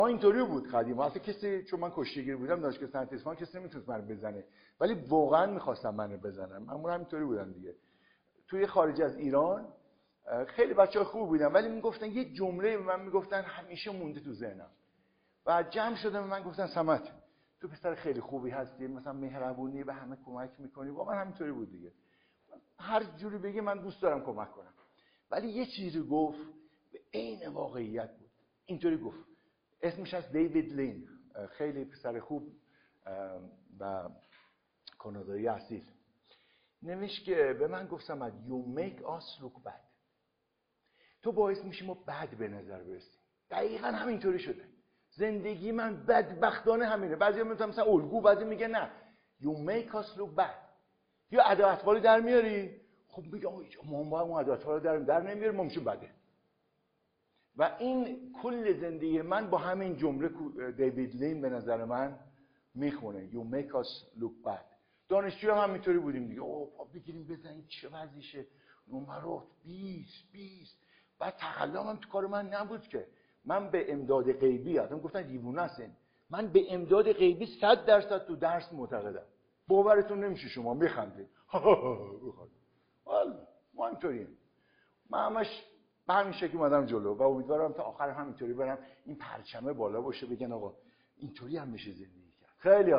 ما اینطوری بود قدیم، اصلا کسی، چون من کشتیگیر بودم دانشگاه صنعتی اصفهان، کسی نمیتونست منو بزنه، ولی واقعا می‌خواستم منو بزنن. من همینطوری بودم دیگه. توی خارج از ایران خیلی بچه‌ها خوب بودن، ولی میگفتن یه جمله به من میگفتن همیشه مونده تو ذهنم. و جمع شدم، من گفتن صمت تو پسر خیلی خوبی هستی، مثلا مهربونی، به همه کمک میکنی. واقعا همینطوری بود دیگه. هر جوری بگی من دوست دارم کمک کنم. ولی یه چیزی گفت به عین واقعیت بود. اینطوری گفت، اسمش از دیوید لین، خیلی پسر خوب و کانادایی اصیل. نوشت که به من گفت صمت you make us look bad. تو باعث میشی ما بد به نظر برسیم. دقیقاً همینطوری شده. زندگی من بدبختانه همینه. بعضیا میگن مثلا الگو، بعضی میگه نه you make us look bad. یا اداء در میاری، خب میگه ما باید اون اداء در نمیاریم، ما میشیم بده. و این کل زندگی من با همین جمله دیوید لین به نظر من میخونه you make us look bad. دانشجو هم همینطوری بودیم دیگه. بگیریم بزنیم چه وضعیشه، نمرات 20 بعد تقلم هم تو کار من نبود که. من به امداد غیبی، آدم گفتن دیوونه هستین، من به امداد غیبی 100% تو درس معتقدم. باورتون نمیشه، شما میخندید. والا ما اینطوریم. من همش به همین شکل اومدم جلو و امیدوارم تا آخر همینطوری برم، این پرچمه بالا باشه، بگن آقا اینطوری هم میشه زندگی کرد. خیلی